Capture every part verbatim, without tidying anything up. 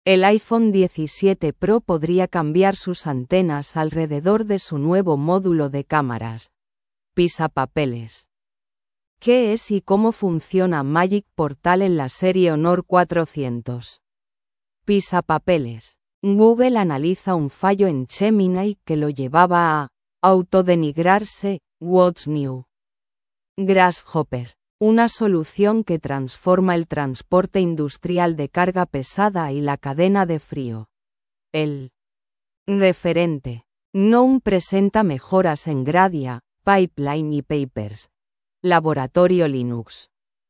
El iPhone diecisiete Pro podría cambiar sus antenas alrededor de su nuevo módulo de cámaras. Pisapapeles. ¿Qué es y cómo funciona Magic Portal en la serie Honor cuatrocientos? Pisapapeles. Google analiza un fallo en Gemini que lo llevaba a autodenigrarse. What's new? Grasshopper. Una solución que transforma el transporte industrial de carga pesada y la cadena de frío. El referente. GNOME presenta mejoras en Gradia, Pipeline y Papers. Laboratorio Linux.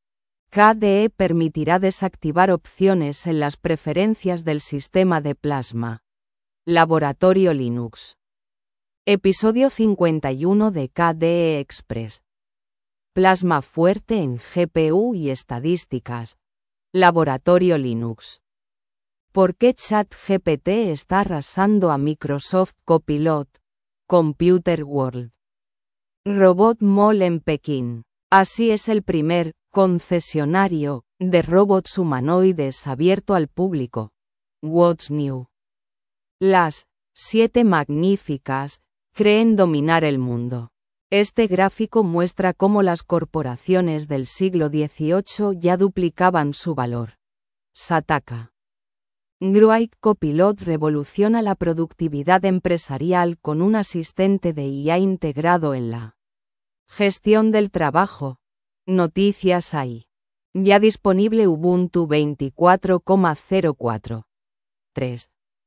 K D E permitirá desactivar opciones en las preferencias del sistema de Plasma. Laboratorio Linux. Episodio cincuenta y uno de K D E Express. Plasma fuerte en G P U y estadísticas. Laboratorio Linux. ¿Por qué ChatGPT está arrasando a Microsoft Copilot? Computer World. Robot Mall en Pekín. Así es el primer concesionario de robots humanoides abierto al público. What's new? Las siete magníficas creen dominar el mundo. Este gráfico muestra cómo las corporaciones del siglo dieciocho ya duplicaban su valor. Sataka. Grok Copilot revoluciona la productividad empresarial con un asistente de I A integrado en la gestión del trabajo. Noticias A I. Ya disponible Ubuntu veinticuatro punto cero cuatro punto tres.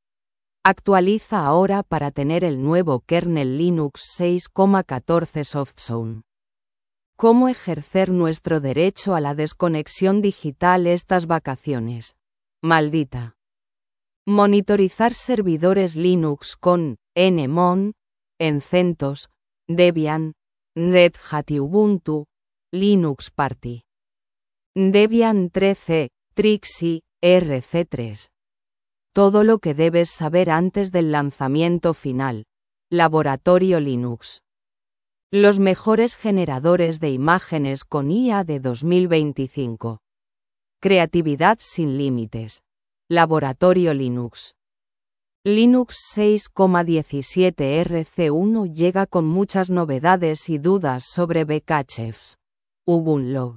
Actualiza ahora para tener el nuevo kernel Linux seis punto catorce Softzone. ¿Cómo ejercer nuestro derecho a la desconexión digital estas vacaciones? Maldita. Monitorizar servidores Linux con Nmon, en CentOS, Debian, Red Hat y Ubuntu, Linux Party. Debian trece, Trixie, R C tres. Todo lo que debes saber antes del lanzamiento final. Laboratorio Linux. Los mejores generadores de imágenes con I A de dos mil veinticinco. Creatividad sin límites. Laboratorio Linux. Linux seis punto diecisiete R C uno llega con muchas novedades y dudas sobre Bcaches. Ubunlog.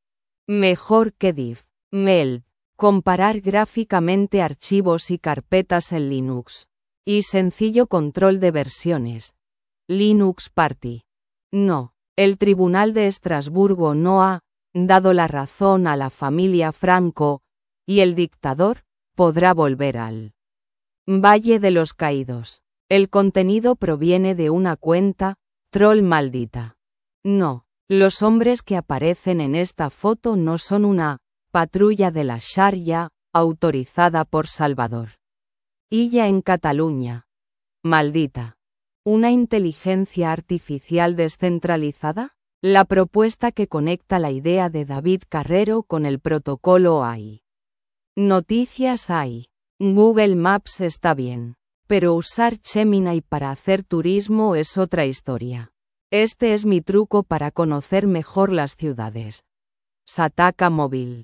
Mejor que diff. Meld. Comparar gráficamente archivos y carpetas en Linux. Y sencillo control de versiones. Linux Party. No, el Tribunal de Estrasburgo no ha dado la razón a la familia Franco, y el dictador podrá volver al Valle de los Caídos. El contenido proviene de una cuenta, troll maldita. No, los hombres que aparecen en esta foto no son una patrulla de la Sharia, autorizada por Salvador Illa en Cataluña. Maldita. ¿Una inteligencia artificial descentralizada? La propuesta que conecta la idea de David Carrero con el protocolo A I. Noticias A I. Google Maps está bien, pero usar Gemini para hacer turismo es otra historia. Este es mi truco para conocer mejor las ciudades. Sataka Móvil.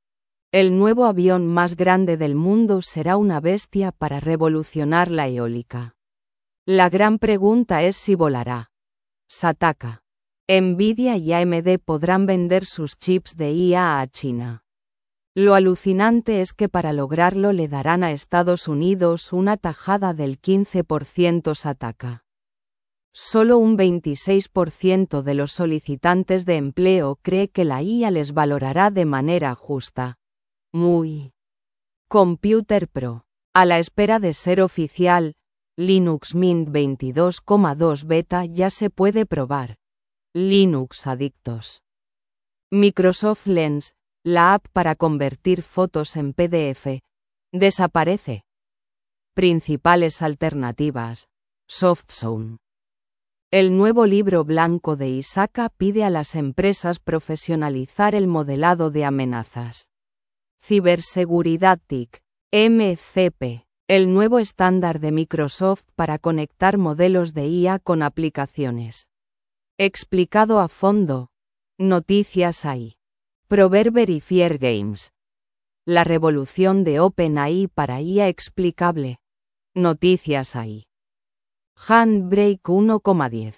El nuevo avión más grande del mundo será una bestia para revolucionar la eólica. La gran pregunta es si volará. Sataka. Nvidia y A M D podrán vender sus chips de I A a China. Lo alucinante es que para lograrlo le darán a Estados Unidos una tajada del quince por ciento. Sataka. Solo un veintiséis por ciento de los solicitantes de empleo cree que la I A les valorará de manera justa. Muy. Computer Pro. A la espera de ser oficial, Linux Mint veintidós punto dos Beta ya se puede probar. Linux Adictos. Microsoft Lens, la app para convertir fotos en P D F, desaparece. Principales alternativas. Softzone. El nuevo libro blanco de Isaka pide a las empresas profesionalizar el modelado de amenazas. Ciberseguridad T I C. M C P. El nuevo estándar de Microsoft para conectar modelos de I A con aplicaciones. Explicado a fondo. Noticias A I. Proverber y Fair Games. La revolución de OpenAI para I A explicable. Noticias A I. Handbrake uno coma diez.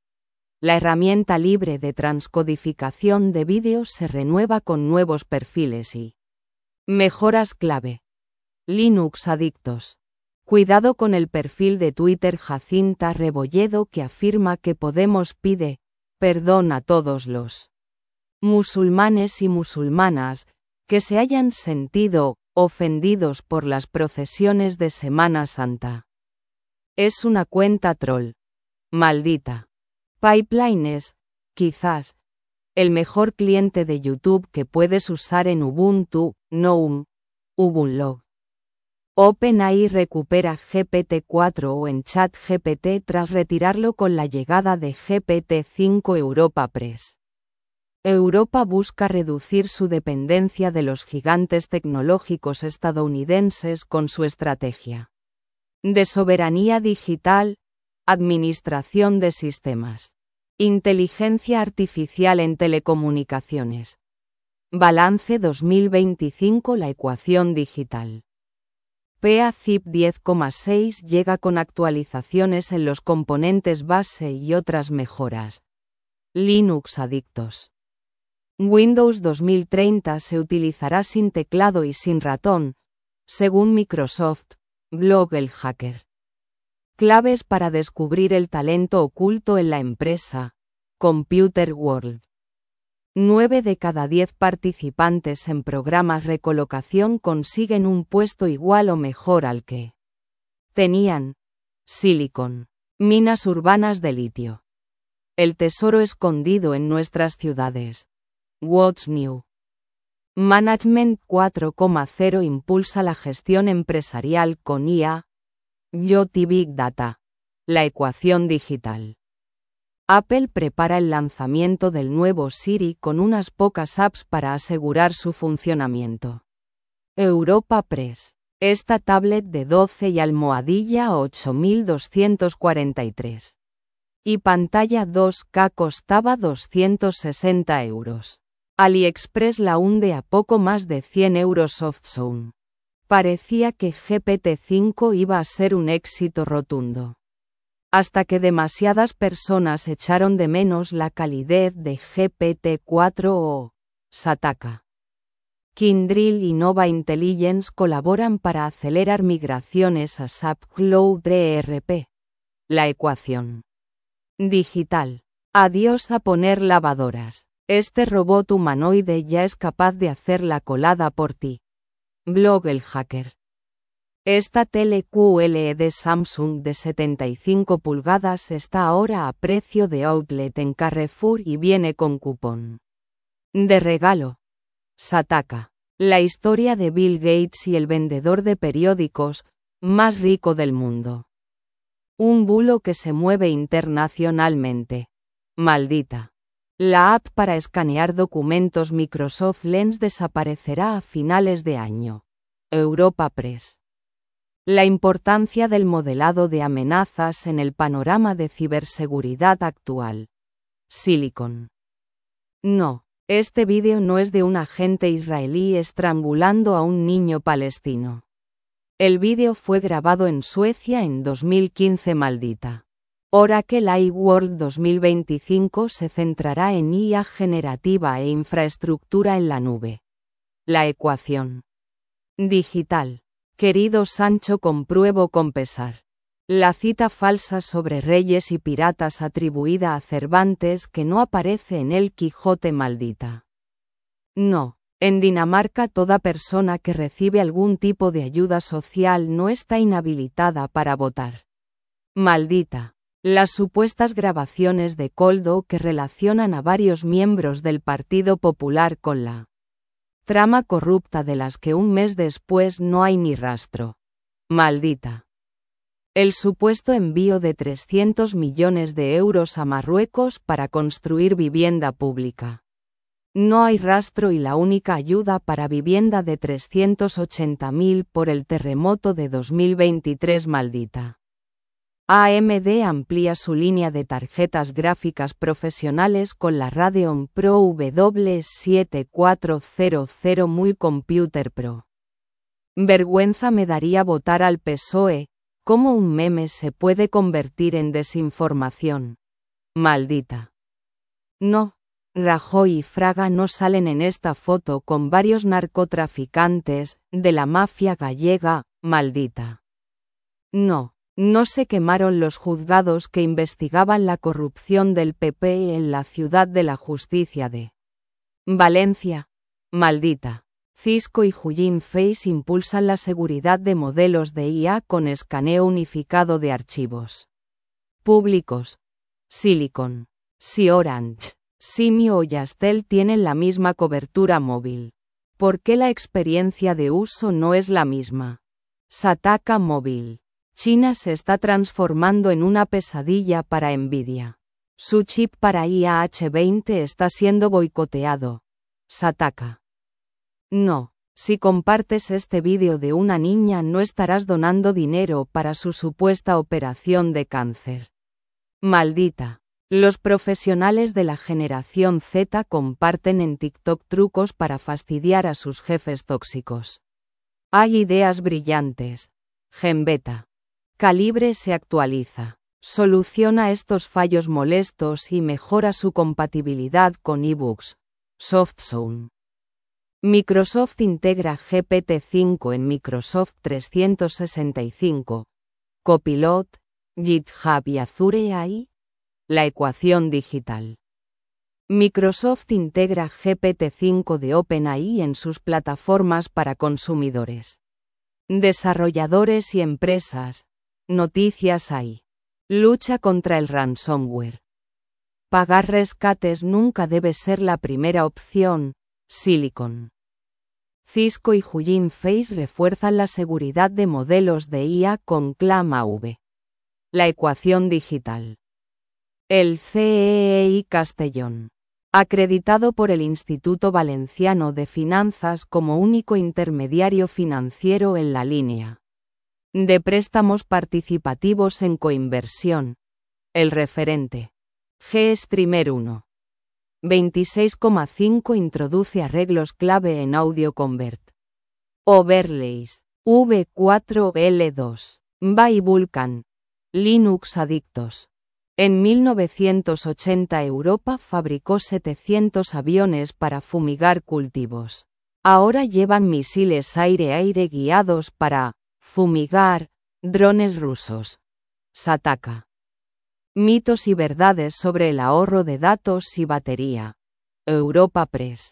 La herramienta libre de transcodificación de vídeos se renueva con nuevos perfiles y mejoras clave. Linux adictos. Cuidado con el perfil de Twitter Jacinta Rebolledo que afirma que Podemos pide perdón a todos los musulmanes y musulmanas que se hayan sentido ofendidos por las procesiones de Semana Santa. Es una cuenta troll. Maldita. Pipeline es, quizás, el mejor cliente de YouTube que puedes usar en Ubuntu, no un Ubuntu. OpenAI recupera G P T cuatro o en ChatGPT tras retirarlo con la llegada de G P T cinco. Europa Press. Europa busca reducir su dependencia de los gigantes tecnológicos estadounidenses con su estrategia de soberanía digital, administración de sistemas, inteligencia artificial en telecomunicaciones. Balance dos mil veinticinco. La ecuación digital. P A C I P diez coma seis llega con actualizaciones en los componentes base y otras mejoras. Linux adictos. Windows dos mil treinta se utilizará sin teclado y sin ratón, según Microsoft, blog El Hacker. Claves para descubrir el talento oculto en la empresa. Computer World. nueve de cada diez participantes en programas recolocación consiguen un puesto igual o mejor al que tenían. Silicon. Minas urbanas de litio. El tesoro escondido en nuestras ciudades. What's New. Management cuatro punto cero impulsa la gestión empresarial con I A. I o T Big Data. La ecuación digital. Apple prepara el lanzamiento del nuevo Siri con unas pocas apps para asegurar su funcionamiento. Europa Press. Esta tablet de doce y almohadilla ocho mil doscientos cuarenta y tres. Y pantalla dos K costaba doscientos sesenta euros. AliExpress la hunde a poco más de cien euros. Softsound. Parecía que G P T cinco iba a ser un éxito rotundo. Hasta que demasiadas personas echaron de menos la calidez de G P T cuatro o Sataka. Kyndryl y Nova Intelligence colaboran para acelerar migraciones a S A P Cloud E R P. La ecuación digital. Adiós a poner lavadoras. Este robot humanoide ya es capaz de hacer la colada por ti. Blog El Hacker. Esta tele Q L E D Samsung de setenta y cinco pulgadas está ahora a precio de outlet en Carrefour y viene con cupón de regalo. Sataka. La historia de Bill Gates y el vendedor de periódicos más rico del mundo. Un bulo que se mueve internacionalmente. Maldita. La app para escanear documentos Microsoft Lens desaparecerá a finales de año. Europa Press. La importancia del modelado de amenazas en el panorama de ciberseguridad actual. Silicon. No, este vídeo no es de un agente israelí estrangulando a un niño palestino. El vídeo fue grabado en Suecia en dos mil quince. Maldita. Oracle iWorld dos mil veinticinco se centrará en I A generativa e infraestructura en la nube. La ecuación digital. Querido Sancho, compruebo con pesar. La cita falsa sobre reyes y piratas atribuida a Cervantes que no aparece en El Quijote. Maldita. No, en Dinamarca toda persona que recibe algún tipo de ayuda social no está inhabilitada para votar. Maldita. Las supuestas grabaciones de Koldo que relacionan a varios miembros del Partido Popular con la trama corrupta de las que un mes después no hay ni rastro. Maldita. El supuesto envío de trescientos millones de euros a Marruecos para construir vivienda pública. No hay rastro y la única ayuda para vivienda de trescientos ochenta mil por el terremoto de dos mil veintitrés. Maldita. A M D amplía su línea de tarjetas gráficas profesionales con la Radeon Pro W siete cuatro cero cero Muy Computer Pro. Vergüenza me daría votar al P S O E, ¿cómo un meme se puede convertir en desinformación? Maldita. No, Rajoy y Fraga no salen en esta foto con varios narcotraficantes, de la mafia gallega, maldita. No. No se quemaron los juzgados que investigaban la corrupción del P P en la Ciudad de la Justicia de Valencia. Maldita. Cisco y Hugging Face impulsan la seguridad de modelos de I A con escaneo unificado de archivos públicos. Silicon. Si Orange, Simio o Yastel tienen la misma cobertura móvil, ¿por qué la experiencia de uso no es la misma? Sataka Móvil. China se está transformando en una pesadilla para Nvidia. Su chip para I A H veinte está siendo boicoteado. Sataka. No, si compartes este vídeo de una niña no estarás donando dinero para su supuesta operación de cáncer. Maldita. Los profesionales de la generación Z comparten en TikTok trucos para fastidiar a sus jefes tóxicos. Hay ideas brillantes. Genbeta. Calibre se actualiza, soluciona estos fallos molestos y mejora su compatibilidad con eBooks. SoftZone. Microsoft integra G P T cinco en Microsoft trescientos sesenta y cinco, Copilot, GitHub y Azure A I. La ecuación digital. Microsoft integra G P T cinco de OpenAI en sus plataformas para consumidores. Desarrolladores y empresas. Noticias A I. Lucha contra el ransomware. Pagar rescates nunca debe ser la primera opción. Silicon. Cisco y Hugging Face refuerzan la seguridad de modelos de I A con ClamAV. La ecuación digital. El C E E I Castellón. Acreditado por el Instituto Valenciano de Finanzas como único intermediario financiero en la línea de préstamos participativos en coinversión. El referente. GStreamer uno. veintiséis coma cinco introduce arreglos clave en AudioConvert. Overlays. V cuatro L dos. By Vulkan. Linux Adictos. En mil novecientos ochenta Europa fabricó setecientos aviones para fumigar cultivos. Ahora llevan misiles aire-aire guiados para fumigar drones rusos. Sataka. Mitos y verdades sobre el ahorro de datos y batería. Europa Press.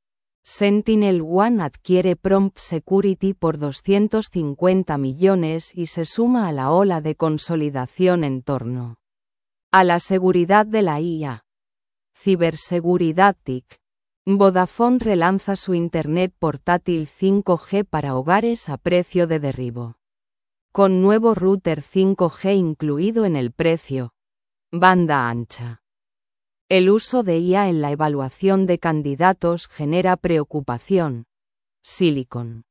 Sentinel One adquiere Prompt Security por doscientos cincuenta millones y se suma a la ola de consolidación en torno a la seguridad de la I A. Ciberseguridad T I C. Vodafone relanza su Internet portátil cinco G para hogares a precio de derribo. Con nuevo router cinco G incluido en el precio. Banda ancha. El uso de I A en la evaluación de candidatos genera preocupación. Silicon.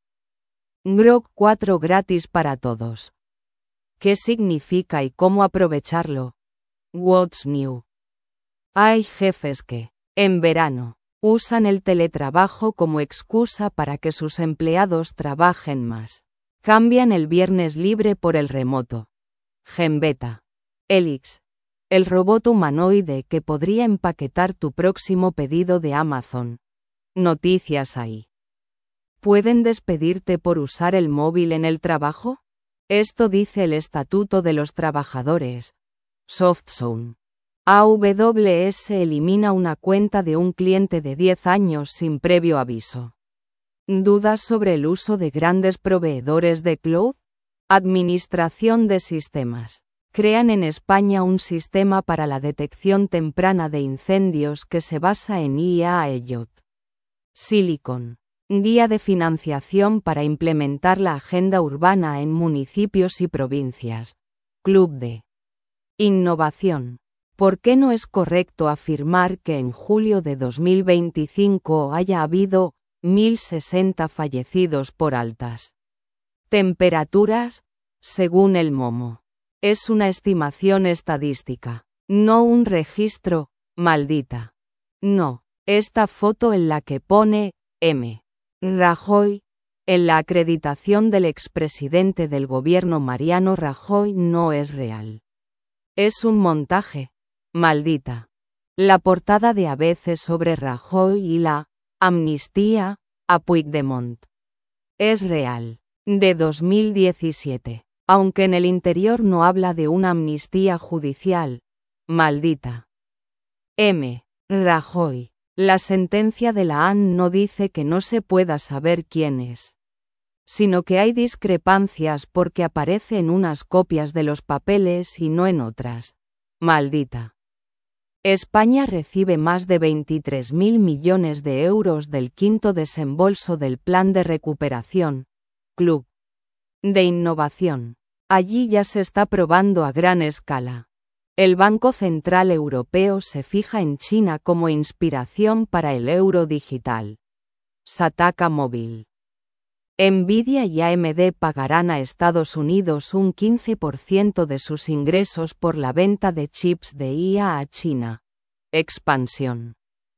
Grok cuatro gratis para todos. ¿Qué significa y cómo aprovecharlo? What's new? Hay jefes que, en verano, usan el teletrabajo como excusa para que sus empleados trabajen más. Cambian el viernes libre por el remoto. Genbeta. Helix. El robot humanoide que podría empaquetar tu próximo pedido de Amazon. Noticias A I. ¿Pueden despedirte por usar el móvil en el trabajo? Esto dice el Estatuto de los Trabajadores. SoftZone. A W S elimina una cuenta de un cliente de diez años sin previo aviso. ¿Dudas sobre el uso de grandes proveedores de cloud? Administración de sistemas. Crean en España un sistema para la detección temprana de incendios que se basa en I A E L L T. Silicon. Guía de financiación para implementar la agenda urbana en municipios y provincias. Club de Innovación. ¿Por qué no es correcto afirmar que en julio de dos mil veinticinco haya habido mil sesenta fallecidos por altas temperaturas, según el Momo? Es una estimación estadística, no un registro, maldita. No, esta foto en la que pone M. Rajoy, en la acreditación del expresidente del gobierno Mariano Rajoy no es real. Es un montaje, maldita. La portada de A B C sobre Rajoy y la amnistía a Puigdemont es real, de dos mil diecisiete, aunque en el interior no habla de una amnistía judicial, maldita. M. Rajoy. La sentencia de la A N no dice que no se pueda saber quién es, sino que hay discrepancias porque aparece en unas copias de los papeles y no en otras. Maldita. España recibe más de veintitrés mil millones de euros del quinto desembolso del Plan de Recuperación, Club de Innovación. Allí ya se está probando a gran escala. El Banco Central Europeo se fija en China como inspiración para el euro digital. Sataka Móvil. Nvidia y A M D pagarán a Estados Unidos un quince por ciento de sus ingresos por la venta de chips de I A a China. Expansión.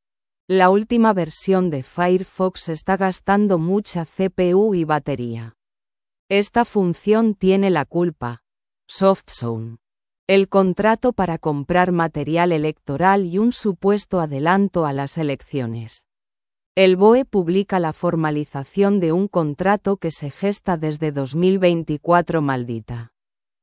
La última versión de Firefox está gastando mucha C P U y batería. Esta función tiene la culpa. SoftZone. El contrato para comprar material electoral y un supuesto adelanto a las elecciones. El B O E publica la formalización de un contrato que se gesta desde dos mil veinticuatro maldita.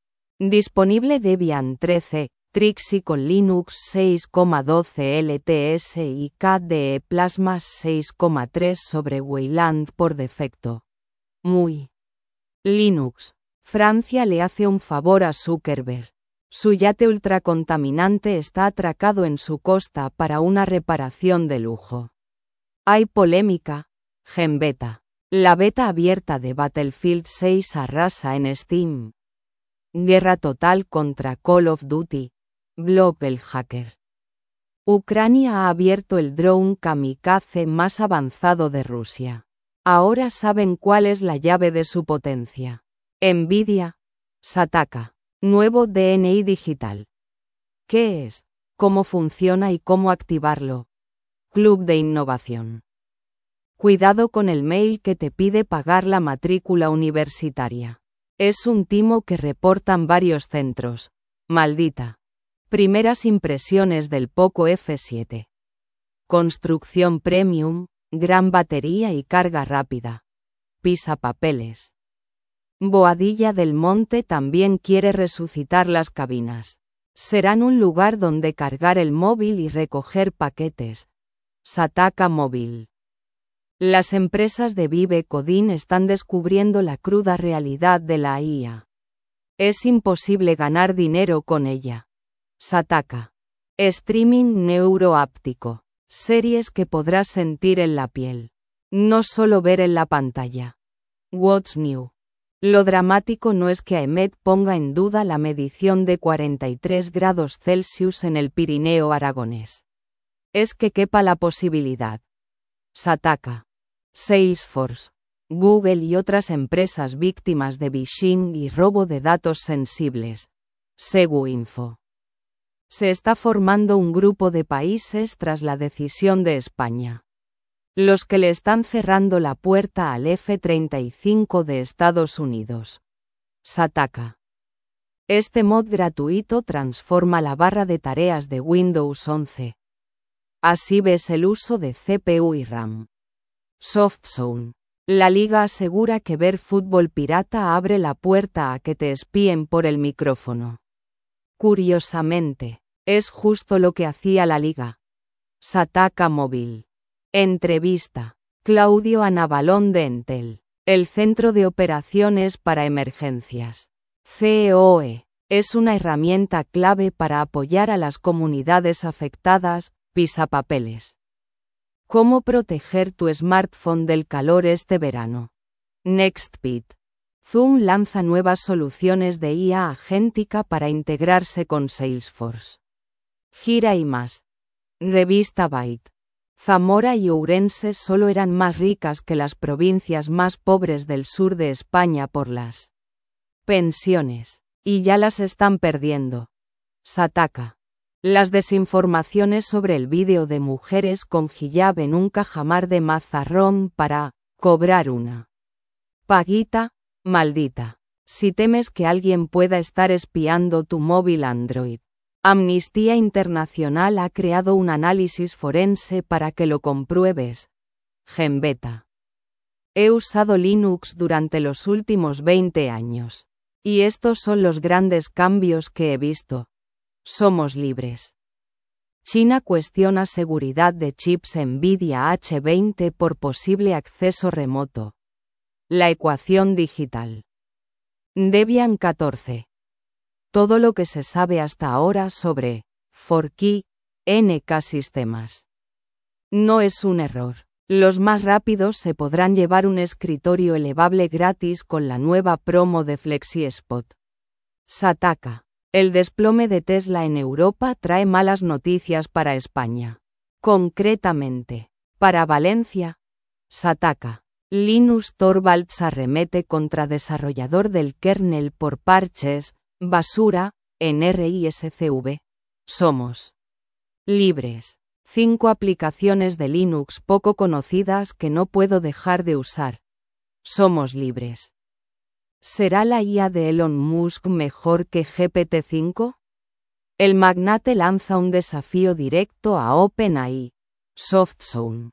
Disponible Debian trece, Trixie con Linux seis punto doce L T S y K D E Plasma seis punto tres sobre Wayland por defecto. Muy. Linux. Francia le hace un favor a Zuckerberg. Su yate ultracontaminante está atracado en su costa para una reparación de lujo. Hay polémica. Genbeta. La beta abierta de Battlefield seis arrasa en Steam. Guerra total contra Call of Duty. Blog el hacker. Ucrania ha abierto el drone kamikaze más avanzado de Rusia. Ahora saben cuál es la llave de su potencia. Nvidia. Sataka. Nuevo D N I digital. ¿Qué es? ¿Cómo funciona y cómo activarlo? Club de Innovación. Cuidado con el mail que te pide pagar la matrícula universitaria. Es un timo que reportan varios centros. Maldita. Primeras impresiones del Poco F siete. Construcción premium, gran batería y carga rápida. Pisapapeles. Boadilla del Monte también quiere resucitar las cabinas. Serán un lugar donde cargar el móvil y recoger paquetes. Sataka Móvil. Las empresas de Vive Coding están descubriendo la cruda realidad de la I A. Es imposible ganar dinero con ella. Sataka. Streaming neuroáptico. Series que podrás sentir en la piel. No solo ver en la pantalla. What's New. Lo dramático no es que A E M E T ponga en duda la medición de cuarenta y tres grados Celsius en el Pirineo aragonés. Es que quepa la posibilidad. Sataka. Salesforce. Google y otras empresas víctimas de phishing y robo de datos sensibles. SeguInfo. Se está formando un grupo de países tras la decisión de España. Los que le están cerrando la puerta al F treinta y cinco de Estados Unidos. Sataka. Este mod gratuito transforma la barra de tareas de Windows once. Así ves el uso de C P U y RAM. SoftZone. La liga asegura que ver fútbol pirata abre la puerta a que te espíen por el micrófono. Curiosamente, es justo lo que hacía la liga. Sataka Móvil. Entrevista. Claudio Anabalón de Entel. El Centro de Operaciones para Emergencias. C O E. Es una herramienta clave para apoyar a las comunidades afectadas. Pisapapeles. ¿Cómo proteger tu smartphone del calor este verano? NextBit. Zoom lanza nuevas soluciones de I A agéntica para integrarse con Salesforce. Gira y más. Revista Byte. Zamora y Ourense solo eran más ricas que las provincias más pobres del sur de España por las pensiones. Y ya las están perdiendo. Sataka. Las desinformaciones sobre el vídeo de mujeres con hijab en un cajamar de mazarrón para cobrar una paguita, maldita. Si temes que alguien pueda estar espiando tu móvil Android, Amnistía Internacional ha creado un análisis forense para que lo compruebes. Genbeta. He usado Linux durante los últimos veinte años. Y estos son los grandes cambios que he visto. Somos libres. China cuestiona seguridad de chips Nvidia H veinte por posible acceso remoto. La ecuación digital. Debian catorce. Todo lo que se sabe hasta ahora sobre Forky, N K sistemas. No es un error. Los más rápidos se podrán llevar un escritorio elevable gratis con la nueva promo de FlexiSpot. Sataka. El desplome de Tesla en Europa trae malas noticias para España. Concretamente, para Valencia. Sataka. Linus Torvalds arremete contra desarrollador del kernel por parches, basura, en R I S C V. Somos libres. Cinco aplicaciones de Linux poco conocidas que no puedo dejar de usar. Somos libres. ¿Será la I A de Elon Musk mejor que G P T cinco? El magnate lanza un desafío directo a OpenAI. SoftZone.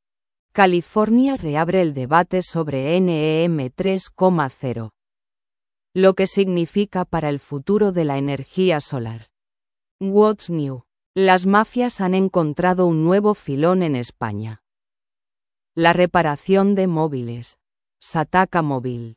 California reabre el debate sobre N E M tres punto cero. Lo que significa para el futuro de la energía solar. What's new? Las mafias han encontrado un nuevo filón en España. La reparación de móviles. Sataka Móvil.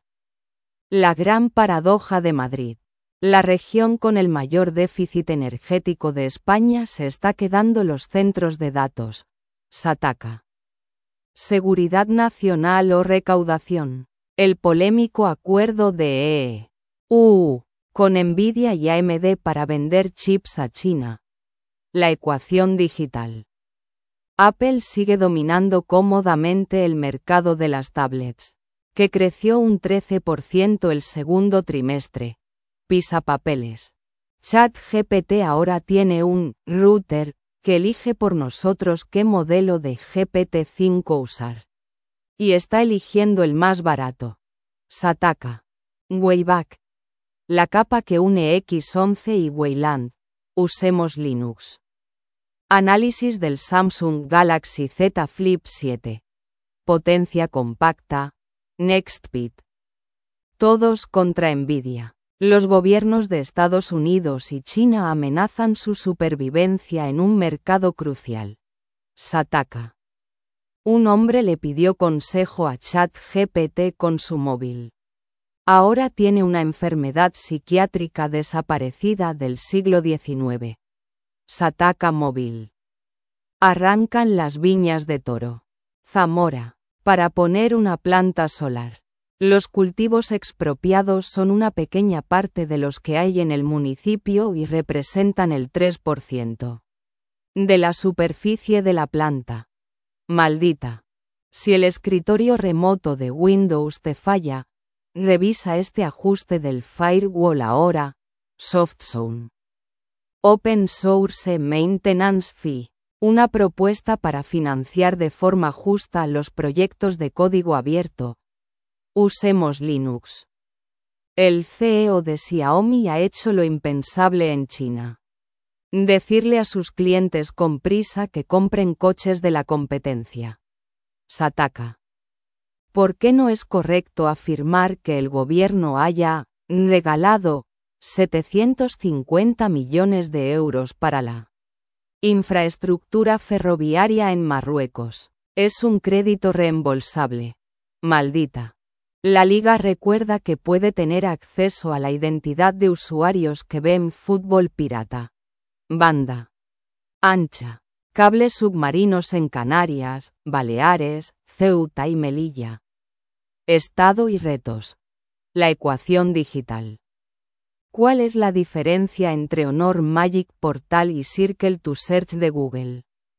La gran paradoja de Madrid. La región con el mayor déficit energético de España se está quedando los centros de datos. Sataka. Seguridad nacional o recaudación. El polémico acuerdo de E U con Nvidia y A M D para vender chips a China. La ecuación digital. Apple sigue dominando cómodamente el mercado de las tablets, que creció un trece por ciento el segundo trimestre. Pisapapeles. ChatGPT ahora tiene un router que elige por nosotros qué modelo de G P T cinco usar. Y está eligiendo el más barato. Sataka. Wayback. La capa que une X once y Wayland. Usemos Linux. Análisis del Samsung Galaxy Z Flip siete. Potencia compacta. NextBit. Todos contra Nvidia. Los gobiernos de Estados Unidos y China amenazan su supervivencia en un mercado crucial. Sataka. Un hombre le pidió consejo a ChatGPT con su móvil. Ahora tiene una enfermedad psiquiátrica desaparecida del siglo diecinueve. Sataka Móvil. Arrancan las viñas de Toro. Zamora. Para poner una planta solar. Los cultivos expropiados son una pequeña parte de los que hay en el municipio y representan el tres por ciento de la superficie de la planta. Maldita. Si el escritorio remoto de Windows te falla, revisa este ajuste del firewall ahora. SoftZone. Open Source Maintenance Fee. Una propuesta para financiar de forma justa los proyectos de código abierto. Usemos Linux. El C E O de Xiaomi ha hecho lo impensable en China. Decirle a sus clientes con prisa que compren coches de la competencia. Sataka. ¿Por qué no es correcto afirmar que el gobierno haya regalado setecientos cincuenta millones de euros para la infraestructura ferroviaria en Marruecos? Es un crédito reembolsable. Maldita. La liga recuerda que puede tener acceso a la identidad de usuarios que ven fútbol pirata. Banda ancha. Cables submarinos en Canarias, Baleares, Ceuta y Melilla. Estado y retos. La ecuación digital. ¿Cuál es la diferencia entre Honor Magic Portal y Circle to Search de Google?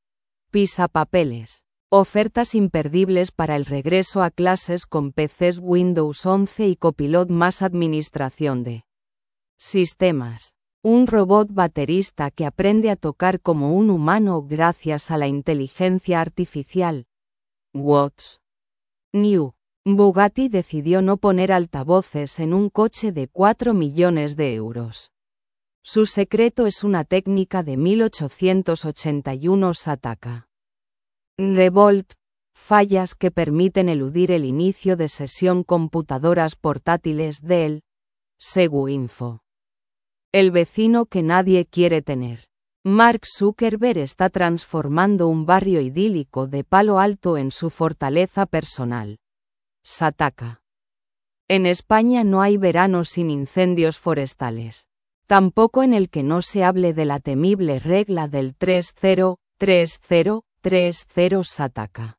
Pisapapeles. Ofertas imperdibles para el regreso a clases con P Cs Windows once y Copilot más administración de Sistemas. Un robot baterista que aprende a tocar como un humano gracias a la inteligencia artificial. What's new? Bugatti decidió no poner altavoces en un coche de cuatro millones de euros. Su secreto es una técnica de mil ochocientos ochenta y uno Sataka. Revolt. Fallas que permiten eludir el inicio de sesión computadoras portátiles Dell. SeguInfo. El vecino que nadie quiere tener. Mark Zuckerberg está transformando un barrio idílico de Palo Alto en su fortaleza personal. Sataka. En España no hay verano sin incendios forestales. Tampoco en el que no se hable de la temible regla del tres cero tres cero tres cero Sataka.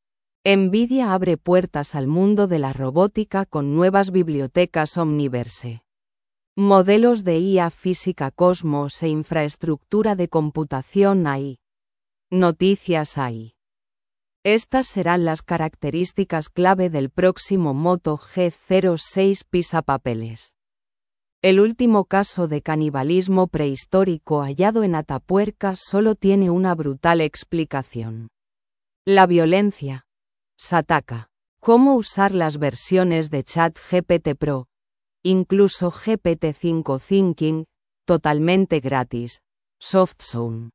Nvidia abre puertas al mundo de la robótica con nuevas bibliotecas Omniverse. Modelos de I A física Cosmos e infraestructura de computación A I. Noticias A I. Estas serán las características clave del próximo Moto G cero seis pisapapeles. El último caso de canibalismo prehistórico hallado en Atapuerca solo tiene una brutal explicación. La violencia. Sataka. ¿Cómo usar las versiones de ChatGPT Pro? Incluso G P T cinco Thinking, totalmente gratis. SoftZone.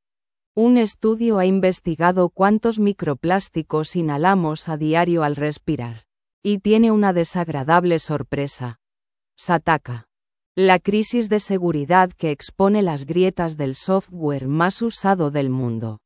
Un estudio ha investigado cuántos microplásticos inhalamos a diario al respirar. Y tiene una desagradable sorpresa. Sataka. La crisis de seguridad que expone las grietas del software más usado del mundo.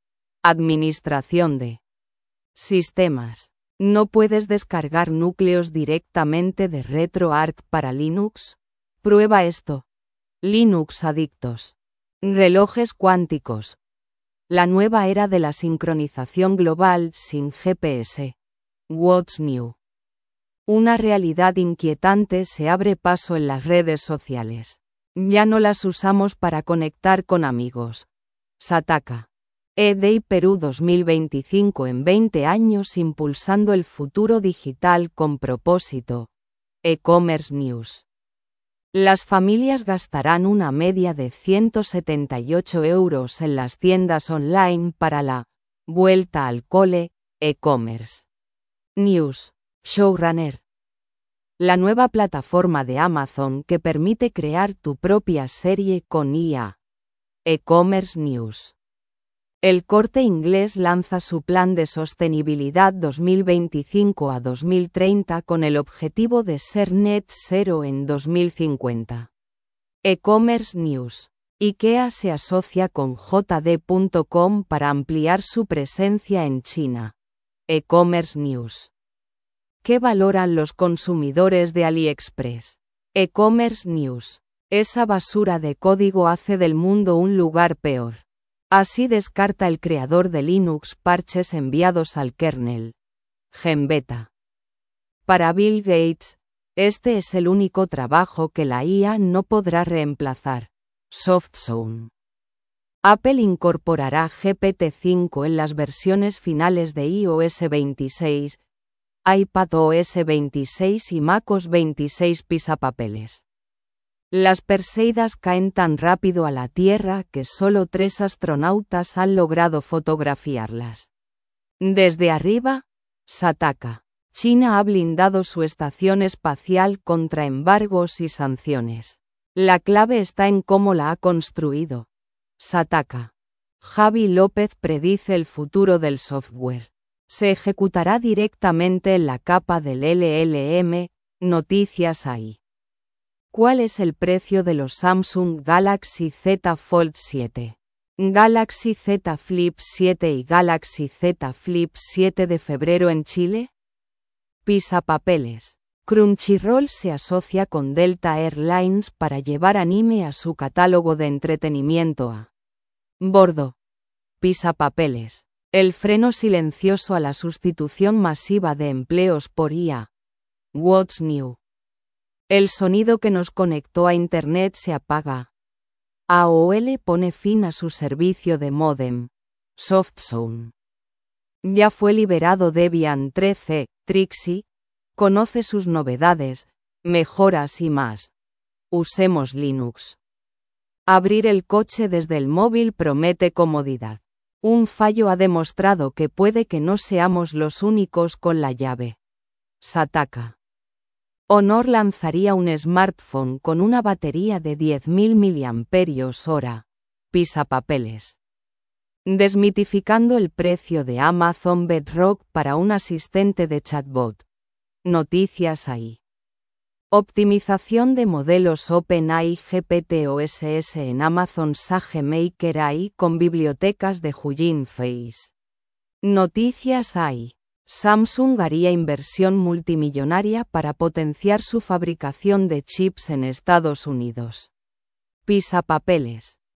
Administración de sistemas. ¿No puedes descargar núcleos directamente de RetroArch para Linux? Prueba esto. Linux Adictos. Relojes cuánticos. La nueva era de la sincronización global sin G P S. What's new? Una realidad inquietante se abre paso en las redes sociales. Ya no las usamos para conectar con amigos. Sataka. E-Day Perú dos mil veinticinco en veinte años impulsando el futuro digital con propósito. E-Commerce News. Las familias gastarán una media de ciento setenta y ocho euros en las tiendas online para la vuelta al cole, e-commerce. News. Showrunner. La nueva plataforma de Amazon que permite crear tu propia serie con I A. E-Commerce News. El Corte Inglés lanza su plan de sostenibilidad dos mil veinticinco a dos mil treinta con el objetivo de ser net zero en dos mil cincuenta. E-Commerce News. IKEA se asocia con J D punto com para ampliar su presencia en China. E-Commerce News. ¿Qué valoran los consumidores de AliExpress? E-Commerce News. Esa basura de código hace del mundo un lugar peor. Así descarta el creador de Linux parches enviados al kernel. Genbeta. Para Bill Gates, este es el único trabajo que la I A no podrá reemplazar. SoftZone. Apple incorporará G P T cinco en las versiones finales de i O S veintiséis, iPadOS veintiséis y MacOS veintiséis pisapapeles. Las Perseidas caen tan rápido a la Tierra que solo tres astronautas han logrado fotografiarlas. Desde arriba, Sataka. China ha blindado su estación espacial contra embargos y sanciones. La clave está en cómo la ha construido. Sataka. Javi López predice el futuro del software. Se ejecutará directamente en la capa del L L M, noticias ahí. ¿Cuál es el precio de los Samsung Galaxy Z Fold siete? Galaxy Z Flip siete y Galaxy Z Flip siete de febrero en Chile? Pisapapeles. Crunchyroll se asocia con Delta Airlines para llevar anime a su catálogo de entretenimiento a bordo. Pisapapeles. El freno silencioso a la sustitución masiva de empleos por I A. What's new? El sonido que nos conectó a Internet se apaga. A O L pone fin a su servicio de módem. SoftZone. Ya fue liberado Debian trece, Trixie. Conoce sus novedades, mejoras y más. Usemos Linux. Abrir el coche desde el móvil promete comodidad. Un fallo ha demostrado que puede que no seamos los únicos con la llave. Sataka. Honor lanzaría un smartphone con una batería de diez mil miliamperios hora. Pisapapeles. Desmitificando el precio de Amazon Bedrock para un asistente de chatbot. Noticias ahí. Optimización de modelos OpenAI G P T o S S en Amazon SageMaker A I con bibliotecas de Hugging Face. Noticias ahí. Samsung haría inversión multimillonaria para potenciar su fabricación de chips en Estados Unidos. Pisapapeles.